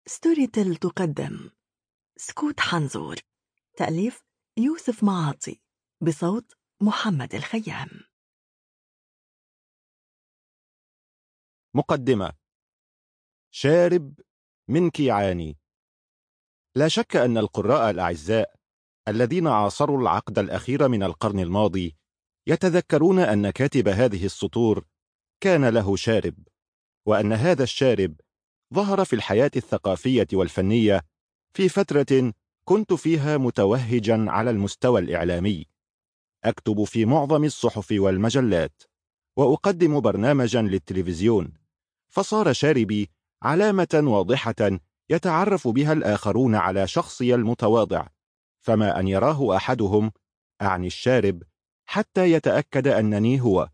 ستوري تيل تقدم سكوت حنظور، تأليف يوسف معاطي، بصوت محمد الخيام. مقدمة. شارب منك يعاني. لا شك أن القراء الأعزاء الذين عاصروا العقد الأخير من القرن الماضي يتذكرون أن كاتب هذه السطور كان له شارب، وأن هذا الشارب ظهر في الحياة الثقافية والفنية في فترة كنت فيها متوهجا على المستوى الإعلامي، أكتب في معظم الصحف والمجلات، وأقدم برنامجا للتلفزيون، فصار شاربي علامة واضحة يتعرف بها الآخرون على شخصي المتواضع، فما أن يراه أحدهم، أعني الشارب، حتى يتأكد أنني هو.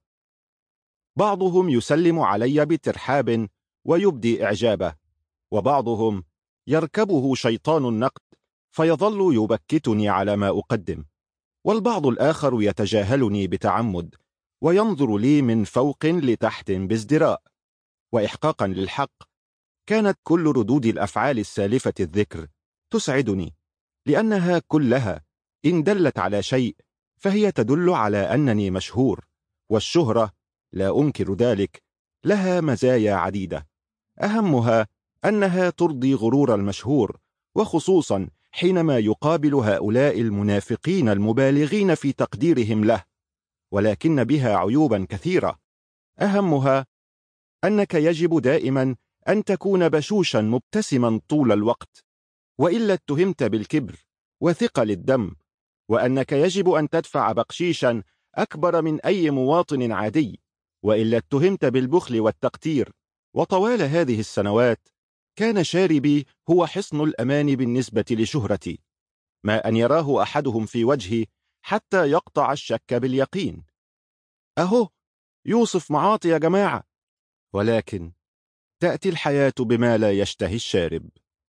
بعضهم يسلم علي بترحاب ويبدي إعجابه، وبعضهم يركبه شيطان النقد فيظل يبكتني على ما أقدم، والبعض الآخر يتجاهلني بتعمد وينظر لي من فوق لتحت بازدراء. وإحقاقا للحق، كانت كل ردود الأفعال السالفة الذكر تسعدني، لأنها كلها إن دلت على شيء فهي تدل على أنني مشهور، والشهرة لا أنكر ذلك لها مزايا عديدة، أهمها أنها ترضي غرور المشهور، وخصوصا حينما يقابل هؤلاء المنافقين المبالغين في تقديرهم له، ولكن بها عيوبا كثيرة، أهمها أنك يجب دائما أن تكون بشوشا مبتسما طول الوقت، وإلا اتهمت بالكبر وثقل الدم، وأنك يجب أن تدفع بقشيشا أكبر من أي مواطن عادي، وإلا اتهمت بالبخل والتقتير. وطوال هذه السنوات كان شاربي هو حصن الأمان بالنسبة لشهرتي، ما أن يراه أحدهم في وجهي حتى يقطع الشك باليقين. أهو يوسف معاطي يا جماعة. ولكن تأتي الحياة بما لا يشتهي الشارب.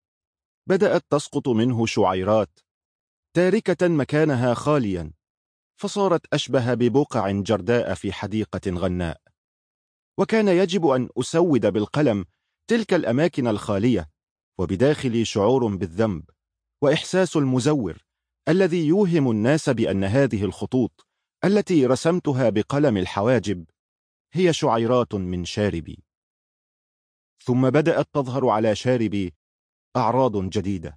بدأت تسقط منه شعيرات تاركة مكانها خاليا، فصارت أشبه ببقع جرداء في حديقة غناء، وكان يجب أن أسود بالقلم تلك الأماكن الخالية، وبداخلي شعور بالذنب وإحساس المزور الذي يوهم الناس بأن هذه الخطوط التي رسمتها بقلم الحواجب هي شعيرات من شاربي. ثم بدأت تظهر على شاربي أعراض جديدة.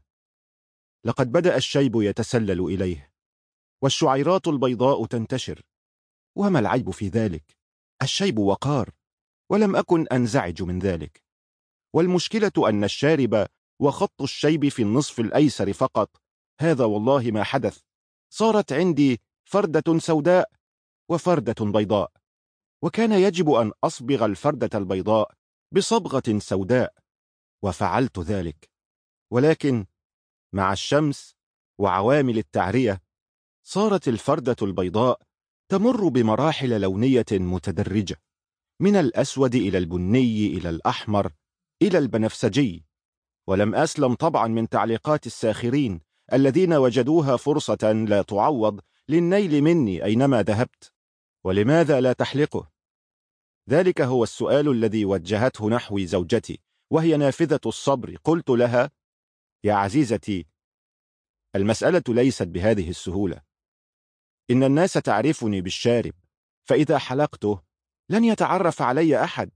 لقد بدأ الشيب يتسلل إليه، والشعيرات البيضاء تنتشر، وما العيب في ذلك؟ الشيب وقار، ولم أكن أنزعج من ذلك. والمشكلة أن الشارب وخط الشيب في النصف الأيسر فقط، هذا والله ما حدث. صارت عندي فردة سوداء وفردة بيضاء، وكان يجب أن أصبغ الفردة البيضاء بصبغة سوداء، وفعلت ذلك. ولكن مع الشمس وعوامل التعرية صارت الفردة البيضاء تمر بمراحل لونية متدرجة، من الأسود إلى البني إلى الأحمر إلى البنفسجي، ولم أسلم طبعا من تعليقات الساخرين الذين وجدوها فرصة لا تعوض للنيل مني أينما ذهبت. ولماذا لا تحلقه؟ ذلك هو السؤال الذي وجهته نحوي زوجتي، وهي نافذة الصبر. قلت لها: يا عزيزتي، المسألة ليست بهذه السهولة. إن الناس تعرفني بالشارب، فإذا حلقته لن يتعرف علي أحد.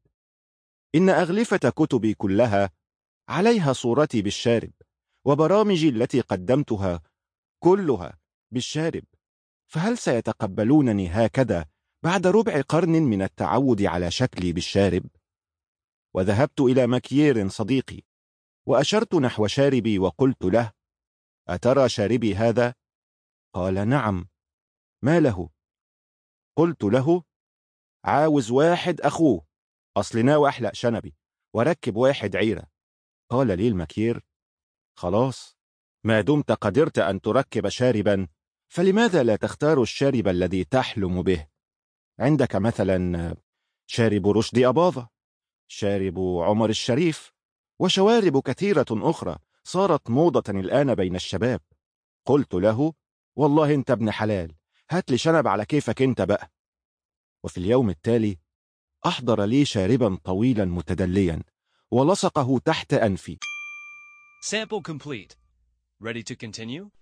إن أغلفة كتبي كلها عليها صورتي بالشارب، وبرامجي التي قدمتها كلها بالشارب، فهل سيتقبلونني هكذا بعد ربع قرن من التعود على شكلي بالشارب؟ وذهبت إلى مكيير صديقي وأشرت نحو شاربي وقلت له: أترى شاربي هذا؟ قال: نعم. ما له؟ قلت له: عاوز واحد أخوه، أصل ناوي أحلق شنبي وركب واحد عيرة. قال لي المكير: خلاص، ما دمت قدرت أن تركب شاربا، فلماذا لا تختار الشارب الذي تحلم به؟ عندك مثلا شارب رشدي أباظة، شارب عمر الشريف، وشوارب كثيرة أخرى صارت موضة الآن بين الشباب. قلت له: والله انت ابن حلال، هات لي شنب على كيفك انت بقى. وفي اليوم التالي أحضر لي شاربا طويلا متدليا ولصقه تحت أنفي، Sample complete. Ready to continue?